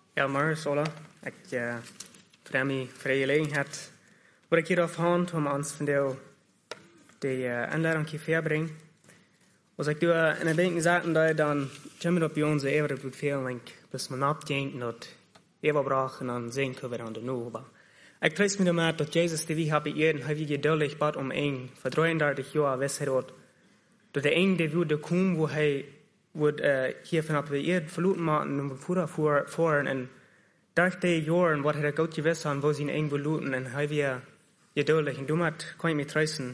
Ja, maar Sola, ik vraag me voor de gelegenheid wat ik hier afhand om ons van de aanleiding te verbrengen. Als ik doe in een beetje zaten dat dan komen op ons even op het veel, bis man abdenken dat even brachen dan zijn kunnen we dan de noven. Ik troost me ermee dat Jezus die wie hebben eerder heeft geduldig bad om een voor 33 jaar weggerot. Dat de een die wilde komen wo hij wordt hier vanaf de eerd verloren maken om voeren en dacht de jaren wat hij goed gewist had wo zijn een verloren en hij weer geduldig en doet kan je me troosten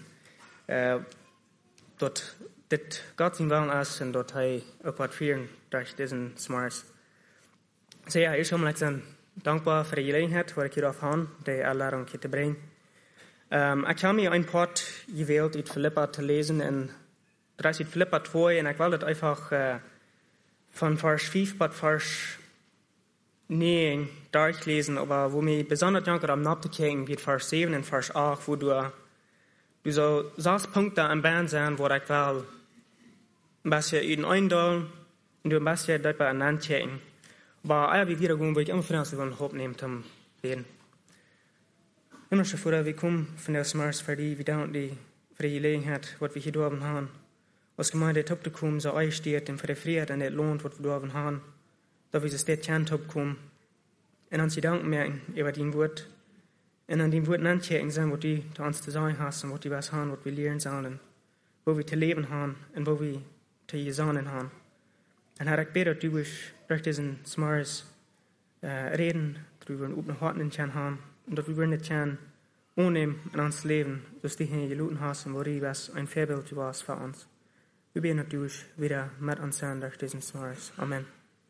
dat dit God zijn willen is en dat hij ook wat vieren door deze smars. Dus ja, eerst om zijn dankbaar voor de gelegenheid waar ik hier af aan de aanleiding te brengen. Ik heb mir een part gewählt uit Philippa te lezen en er is uit Philippa 2 en ik wil het einfach van vers 5 tot vers 9 durchlezen, aber wo mir besonders danke am nachzukijken wie vers 7 en vers 8, wo du zo 6 Punkte am Band zijn waar ik wel een beetje in eindalen en du een beetje daarbij aan aankijken. Maar als we weer gaan, wil ik immer vanaf van hoop nemen te beden. Himmelske Vader, we komen vandaag smars voor die, we danken die voor de gelegenheid wat we hier doen hebben. Als gemeente het op te komen, zo einsteert en voor de vrede en het loont wat we doen hebben. Dat we ze steeds kan opkomen. En ons je danken merken over die woord. En aan die woord aankijken zijn wat die te ons te zijn hast en wat die was hebben, wat we leren zullen. Waar we te leven hebben en waar we te gezanen hebben. En Herr, ik bid dat du durch diesen smars reden, dat we een open hart in kan hebben. En dat we weer niet kan aannemen in ons leven. Dus die je geloten hast en waar je was een voorbeeld was voor ons. We bidden dat du wieder met ons zijn durch diesen smars. Amen.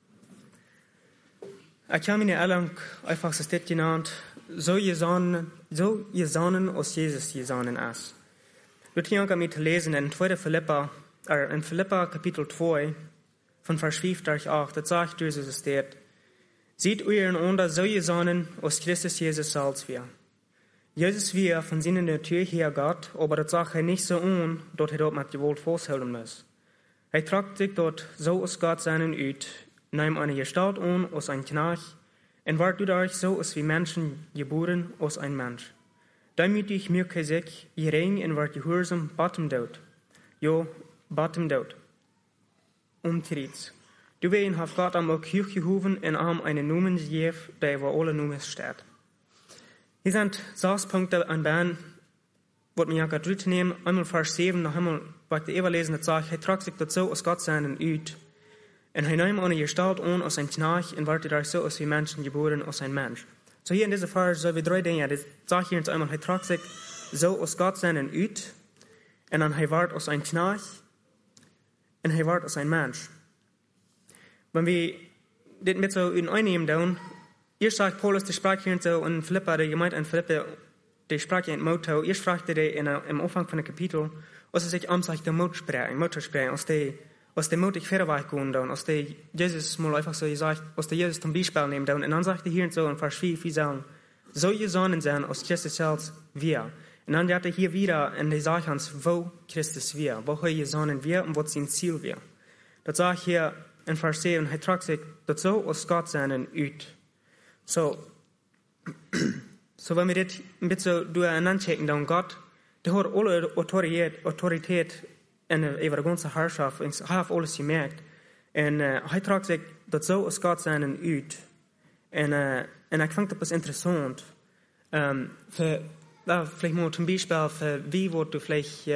Ik heb me allang einfach so steht genannt, so gesonnen als Jesus gesonnen ist. Wir hier mit lesen in 2. Philippa, in Philippa Kapitel 2, von Vers 5 durch 8, das sagt Jesus, es steht, seht einander so gesonnen, als Christus Jesus als wir. Jesus wir von seiner Natur her Gott, aber das sagt er nicht so an, dass er dort mit Gewalt festhalten muss. Er tragt sich dort so als Gott seinen uit, nahm eine Gestalt an als ein Knecht, und ward dadurch so als wie Menschen geboren als ein Mensch. Damit ich mir sich gering en ward gehoorzaam bottom dood. Jo, bottom dood. Umtreeds. Du ween heeft God hem ook hooggehoven en hem een noemen gegeven, die waar alle noemen staat. Hier zijn 6 punten aan baan, wat me gaat terugnemen. Einmal vers 7, nog einmal, wat ik even lezen, dat zegt, hij trok zich dat zo als God zijn uit. En hij nam eine Gestalt an als ein Knecht und wurde dadurch so als wie Menschen geboren als ein Mensch. So hier in dieser Vers so wie 3 Dinge. Das sagt hier uns einmal, hij trok zich so als Gott zijn uit. En dan hij werd als ein Knecht. En hij werd als ein Mensch. Wenn wir dit mit so in einnehmen doen, eerst sagt Paulus, der sprach hier so in Philippa, der Gemeinde in Philippa, der sprach in Motto, eerst fragte der im Anfang von dem Kapitel, als er sich sagt, der Motto sprechen, als de moed ik verder weg gaan doen, als de Jezus mal einfach so gesagt, als de Jezus zum Beispiel nehmen doen, en dan sagt er hier so in Vers 4, wie sagen, so gesonnen sein, als Christus selbst wir. Und dann hat er hier wieder, und er sagt uns, wo Christus wir, wo er gesonnen wir und was sein Ziel wir. Das sagt hier in Vers 7, er tragt sich das so als Gott seinen uit. So wenn wir das ein bisschen durcheinander dann Gott, der hat alle Autorität en over de ganze Herrschaft, en hij heeft alles gemerkt. En hij tragt zich dat zo als God zijn uit. En ik vind dat best interessant. Vielleicht mal zum Beispiel, für wie wordt du vielleicht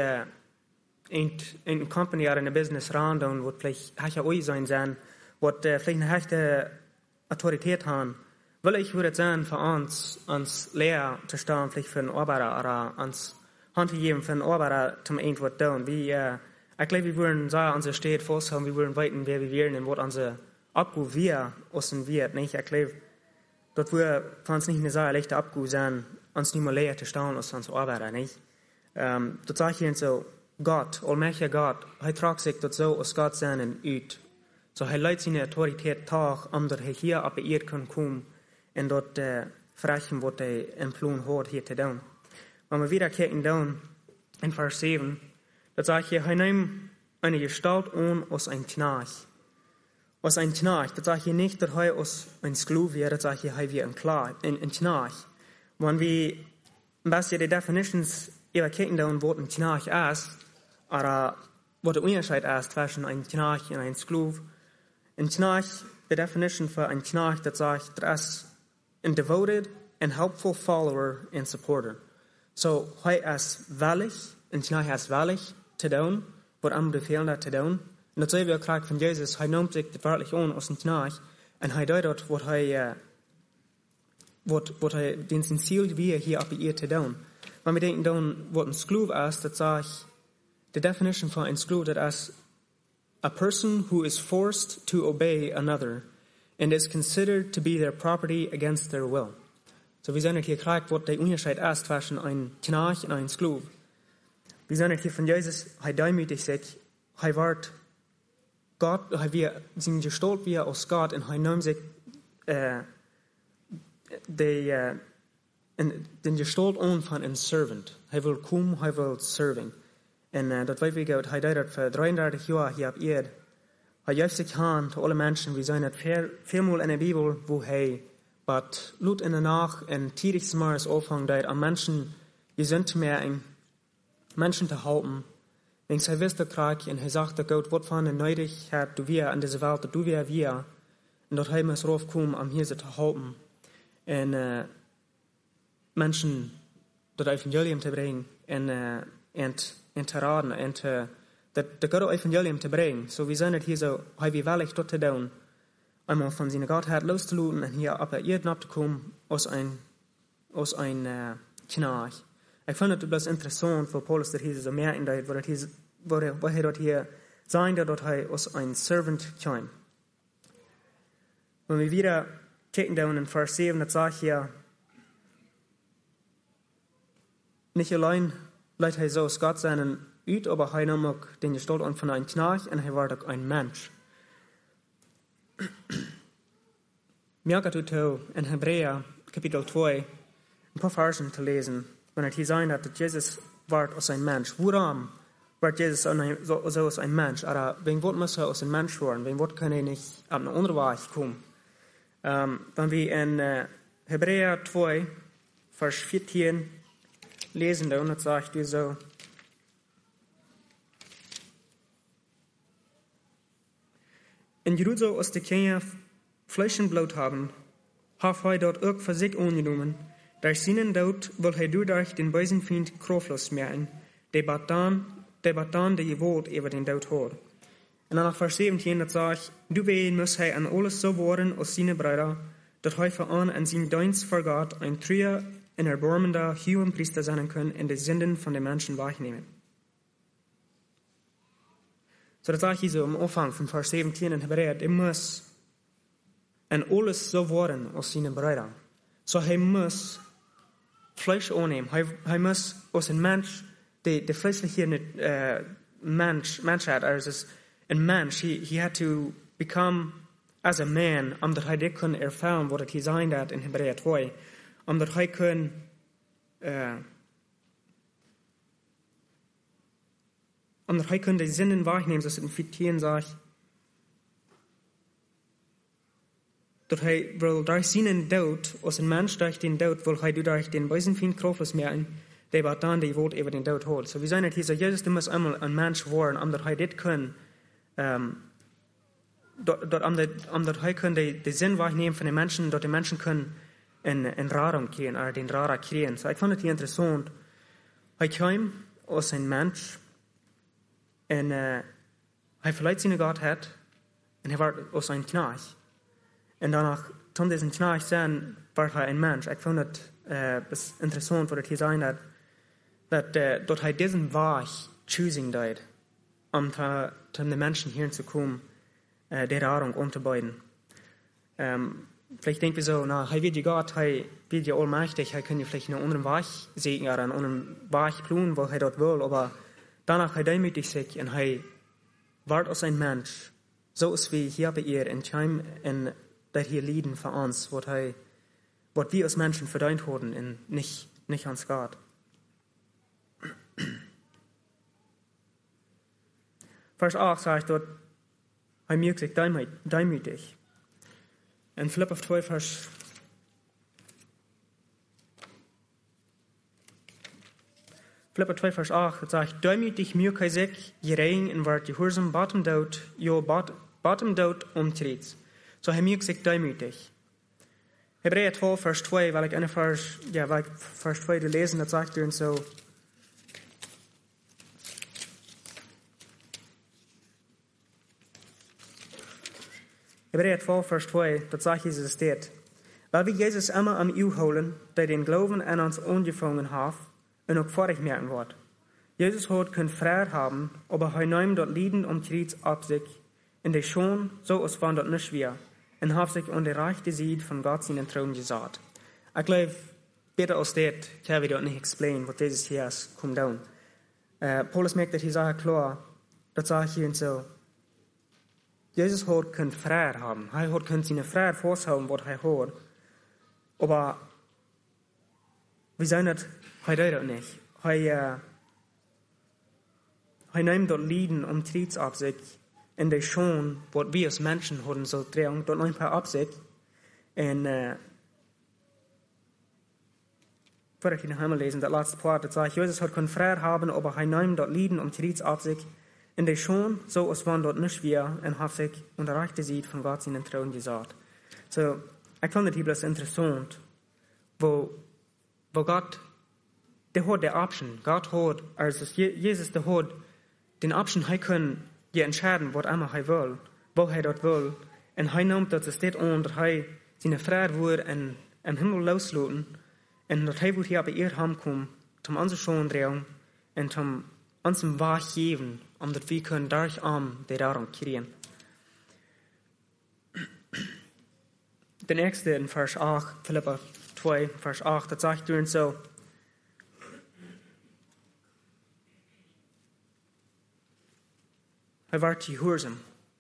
in company oder in een business random, wat vielleicht hij ja ooit zijn, wat vielleicht een hechte Autorität haben. Will ich würde sagen, für uns Lehrer zu stellen, vielleicht für einen Arbeiter oder uns Hand gegeben für einen Arbeiter zum irgendwas tun. Ich glaube, wir wollen sagen, unsere Stadt festhalten, wir wollen weiten, wer wir wählen und was unser Abgabe wir außen wird. Nicht? Ich glaube, dort wir für uns nicht eine sehr leichte Abgabe sein, uns nicht mehr leer zu stellen als uns Arbeiter. Nicht? Dort sage ich hier so, Gott, allmächtiger Gott, er tragt sich dort so als Gott seinen uit. So, er leitet seine Autorität Tag, dass er hier auf die Erde kommen und dort verreichen, was er empfohlen hat, hier zu tun. Wenn wir wieder kijken dann in Vers 7, da sagt hier, er nahm eine Gestalt an als ein Knecht. als ein Knach. Dat zeg je niet dat hij als een skloef weer, dat zeg je hij weer een knach. Want wie een beetje de definitions even kijken dan wat een knach is, oder wat de onderscheid is tussen een knach en een skloef. Een knach, de definition voor een knach, dat zegt dat is een devoted and helpful follower and supporter. So, hij is willig, een knach is willig te doen, wat hem bevelen te doen. En dat zien we ook graag van Jezus. Hij noemt zich daadwerkelijk aan als een knach. En hij duidt wat hij zijn ziel weer hier op hier te doen. Maar we denken dan wat een skloef is, dat zegt, de definition van een skloef, dat is a person who is forced to obey another and is considered to be their property against their will. So we zijn het hier graag wat de onderscheid is tussen een knach en een skloef. We zijn het hier van Jezus, hij demütigt sich, hij wordt God, hij weer zijn gestalt weer als God en hij neemt zich den gestalt aan van een servant. Hij wil komen, hij wil serving. En dat weet we goed, hij deed dat voor 33 jaar hier op aarde. Hij geeft zich aan tot alle mensen. We zijn het veelmaal in de Bibel, wo hij wat luid in de nacht en tijdig s'morgens afhangt deed aan mensen gezond te merken, mensen te helpen. En hij wist dat graag en hij zag dat God wat van de nodigheid du weer in deze wereld, dat du weer. En dat hij moest raufkomen om hier ze te helpen. En mensen dat evangelium te brengen en te raden en dat God evangelium te brengen. So we zijn het hier zo, hij wie willig dat te doen. Einmal van zijn Godheid los te laten en hier op Erden op te komen als een knach. Ik vind het best interessant voor Paulus dat hij zo merken deed, wat hij dat hier zijn dat hij als een servant kwam. Wenn wir wieder kijken down in Vers 7, dat zegt hier, nicht allein leidt hij zo als God zijn uit, aber hij nam ook den gestalt aan van een knach en hij werd ook een mens. Mir gaat u in Hebräer Kapitel 2 een paar versen te lezen, wanneer hij zei dat Jezus werd als een mens. Waarom werd Jezus zo als een mens? Aber wegen wat moest hij als een mens worden? Wegen wat kan hij niet op een andere weg komen? Wenn wir in Hebräer 2, Vers 14 lesen, dann sagt er so, in Jerusalem als de Kinder Fleisch en Blut haben, hat hij dort ook voor zich aangenomen. Durch seinen Tod will hij durch den bösen Feind kraftlos merken, der bat dan de Gewalt über den Tod hat. En dan nog vers 17, dat zegt, doorheen moest hij aan alles zo worden als zijn broeder, dat hij vooraan aan zijn dienst voor God een trouwe en erbarmende hoge priester zijn kan en de zinden van de mensen wegnemen. So dat zegt hij zo am Anfang van vers 17 in Hebräer, hij moest aan alles zo worden als zijn broeder. So hij moest Fleisch aannemen, hij moest als een mens, de vleeselijke mensheid, als een mens, he had to become as a man, omdat hij dit kon ervaren wat hij zei dat in Hebräer 2, omdat hij kon de zinnen waarnemen, zoals het in 14 zegt, dat hij wil door zijn dood, als een mens door den dood, wil hij door den bösen Feind kraftlos merken, die wat dan die woord over den dood hoort. So we zijn het hier zo, Jezus moest eenmaal een mens worden, omdat hij dit kon, omdat hij kon de zin waarnemen van de mensen, dat de mensen kunnen een radung krijgen, of den radar krijgen. So ik vond het hier interessant. Hij kwam als een mens, en hij verleidt zijn Godheid, en hij werd als een knach. En daarna, toen deze knach zijn, werd hij een mens. Ik vond het best interessant, wat het hier zijn, dat hij deze weg choosing deed, om de mensen hier te komen, de radung om te bouwen. Vielleicht denken wir so, hij weet je God, hij weet je allmächtig, hij kan je vielleicht een andere Weg sehen, oder een andere Weg planen, wo hij dat wil, aber danach hij demütigt sich en hij wordt als een mens, zoals we hier bij ihr in Tjeim en dat hier lieden voor ons, wat wir als Menschen verdient worden en nicht ans God. Vers 8 sagt dort, hij merkt zich demütig. En Philipper 2 vers 8, het zegt, demütig merkt hij zich geregen en wordt gehoorzaam buiten omtreed. So hij merkt zich demütig. Hebräer 12 vers 2, weil ik vers 2 lezen, dat zegt er zo. Hebräer 12 vers 2, dat zegt Jesus steht. Weil wir Jesus immer am U holen, der den Glauben an uns angefangen hat und auch vorig merken wird. Jesus hat kein Freiheit haben, aber hij nimmt dat Lieden Krieg ab sich, in der schon, so als van dat nicht schwer, und hat sich an der rechte Seite von Gott seinen Thron gesagt. Ich glaube, beter als das kann ich das nicht explain, was Jesus hier kommt down. Paulus merkt dat hier sehr klar, das sagt hier so, Jesus hat kein Freiheit haben, hij hat kein seine Freiheit vorhaben, was er hat, aber wir sagen das, hij deed dat nicht. Hij nimmt dat Lieden Krieg ab sich, en de schon, wat wir als Menschen haben so drehen, dort ein paar Absicht. Und, vor ich noch einmal lesen, das letzte Part, das sagt, Jesus hat kein Freiheit haben, aber er nimmt dort Lieden Krieg ab sich, en de schon, so als waren dort nicht wir, und hat sich unter rechte Seite von Gott seinen Thron gesagt. So, ich fand das hier bloß interessant, wo Gott, der hat die Option, Gott hat, also Jesus, der hat den Option, er kann je entscheiden wat immer hij wil, wo hij dat wil. En hij nimmt dat steht aan dat hij zijn vrijheid wordt en Himmel loslaten. En dat hij wordt hier bij eer hem komen, om onze schoon drehen en om ons een weg geven, omdat we kunnen daar aan de daarom krijgen. De nächste in vers 8, Philipper 2, vers 8, dat zegt er zo. Hij werd gehoorzaam.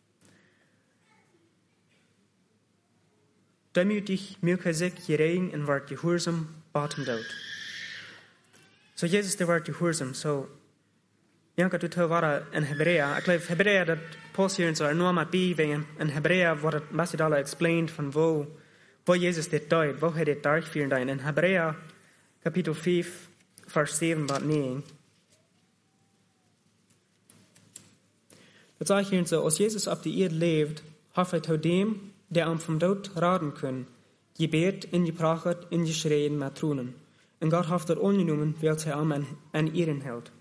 Demütig merkt hij zich geregen en werd gehoorzaam buiten dood. So Jesus der werd gehoorzaam. So, ja, dat waren in Hebräer. Ik geloof Hebräer dat Paulus hier zo enorm met bij, in Hebräer wordt het best alle explained van wo Jesus dit deed, wo hij dit durchführen deed. In Hebräer kapitel 5, vers 7 tot 9. Dat zegt hier zo, als Jezus op de aarde leeft, heeft hij tot dem, der hem vom dood raden kan, gebeet en gepracht en geschreien met tronen. En God heeft dat ongenomen, weil hij hem an ehren hield.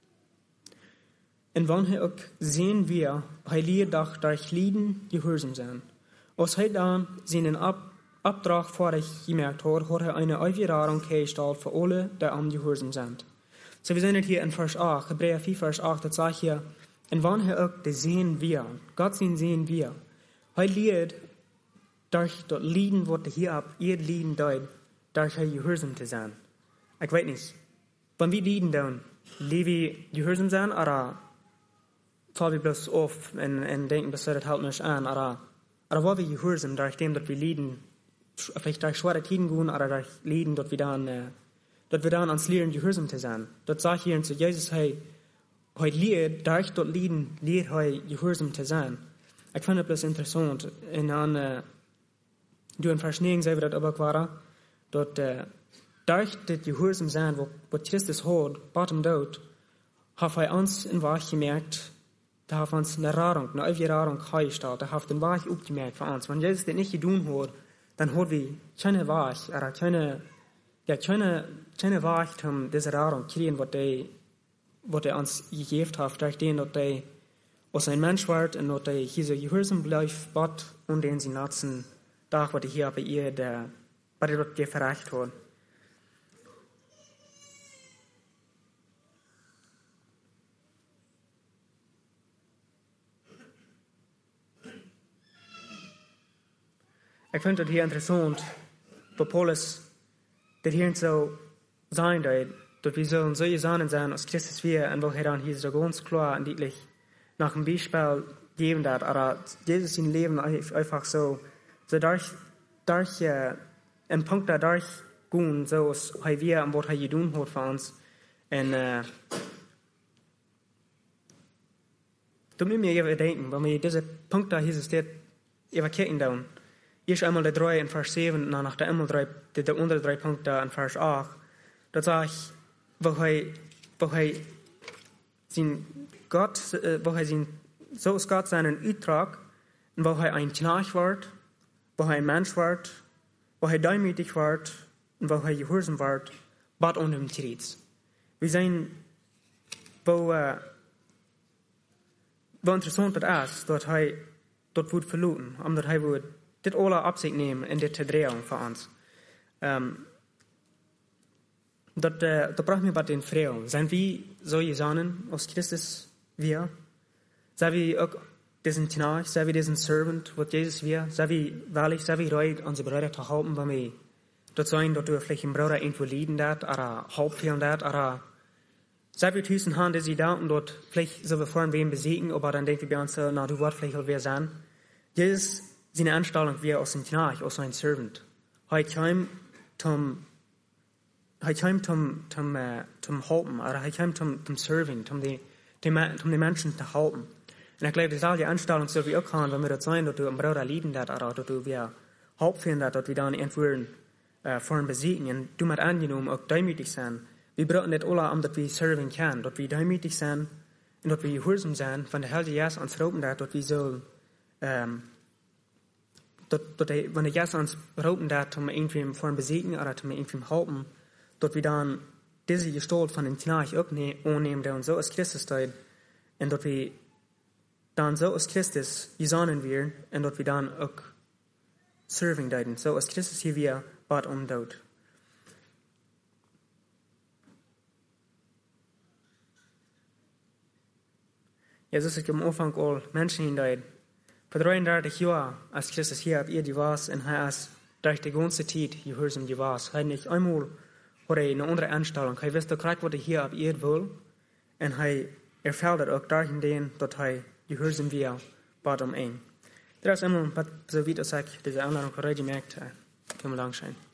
En wanneer hij ook zien wir, hij leert doch durch Lieden gehoorzaam zijn. Als hij dan zijn opdracht vorig gemerkt had, had hij eine Aufbewahrung hergestellt für alle, die hem gehoorzaam zijn. So, wir sehen het hier in vers 8, Hebräer 4, vers 8, dat zegt hier, en wanneer ook de sehen wir, Gott sehen wir, hij leert durch dat Lieden, wat hier op ihr Lieden deed, durch hij gehoorzaam te zijn. Ik weet niet, wanneer we Lieden doen, leven we gehoorzaam zijn, oder vallen we bloß auf en denken, dat het halt nicht an, oder wollen wir gehoorzaam, durch dem, dat we Lieden, vielleicht durch schwere Tiden gehen, oder durch Lieden, dat we dan ans Lehren gehoorzaam te zijn. Dat sagt hier zu Jesus, hij leert, durch dat Lieden, leert hij gehoorzaam te zijn. Ik vind het bloß interessant, en dan, du in vers 9 zei we dat ook waren, dat durch dit gehoorzaam zijn, wat Christus had, bottom dood, heeft hij ons een weg gemerkt, da heeft ons een Radung, een Aufbewahrung hergestellt, da heeft een weg opgemerkt voor ons. Wanneer Jezus dit niet gedaan had, dan hadden we geen weg, oder keine weg om deze Radung te krijgen, wat hij ons gegeven heeft, durch den dat hij als een mens werd, en dat hij hier zo gehoorzaam blijft, bad, und den zijn laatste dag, wat hij hier bij ihr, bij dat hij verrecht had. Ik vind het hier interessant, dat Paulus dit hier zo zijn deed, dat we zullen zo gezonden zijn als Christus weer, en wil hij dan hier zo ganz klar en duidelijk nach een Beispiel geven dat, aber Jesus zijn leven einfach so durch een punt dadurch gaan, zoals hij weer en wat hij gedaan heeft voor ons. En Du musst mir even denken, wenn wir diese Punkte hier steht, even kijken dan. Eerst einmal der 3 in Vers 7, en dan nog de einmal 3, de andere 3 Punkte in Vers 8. Dat zegt, wo hij zijn Gott, wo hij zijn, zo is Gott seinen Uittrag, en wo hij een Knecht wordt, wo hij een Mensch wordt, wo hij demütig wordt, en wo hij gehoorzaam wordt, bad on hem tritt. We zijn, wo interessant het is, dat hij dat wordt verloren, omdat hij wordt dit alle op zich nemen en dit te draaien voor ons. Dat bracht me wat in vrede. Zijn we zo gezonden als Christus wir? Zijn we ook deze Knecht, zijn we deze servant, wat Jezus wir? Zijn we waarlijk, zijn we reid onze broeder te helpen, waarmee dat zijn dat we vielleicht een broeder irgendwo lieden dat, oder helpen dat, oder zijn we tussen gaan deze dagen dat vielleicht zullen we voor wem besiegen, aber dann denken wir bei uns, na, du wordt vielleicht alweer zijn. Jezus, zijn aanstelling weer als een Knecht, als een servant. Hij kwam zum helpen, oder hij kwam zum serving, om de mensen te helpen. En ik geloof, dezelfde aanstelling zullen we ook gaan, wenn wir dat zijn, dat we een broeder lieden dat, oder dat we weer helpen dat we dan entweder voor hem besiegen. En du met aangenomen ook demütig zijn. We brauchen niet alle, omdat we serving kunnen, dat we demütig zijn, en dat we gehoorzaam zijn, van de Heilige Geest ons roepen dat we zullen, wanneer Jezus ons roepen dat, om irgendwem voor hem besiegen, oder om irgendwem helpen, dat we dan deze gestalt van een Knecht ook aannemen, dat ons zo als Christus staat, en dat we dan zo als Christus gezonden weer, en dat we dan ook serving doen, zo als Christus hier weer wat omdoet. Jesus ist am Anfang all Menschen hinein. Vor 33 Jahren, als Christus hier auf Erde war, und er ist durch die ganze Zeit gehorsam gewesen. Er nicht einmal hat eine andere Einstellung. Er wusste gerade, was er hier auf Erde will. Und er erfüllt auch darin, dass er gehorsam wird, bad ihn. Das ist immer, so wie das sagt, diese Einladung, die ich gemerkt habe. Vielen Dank schön.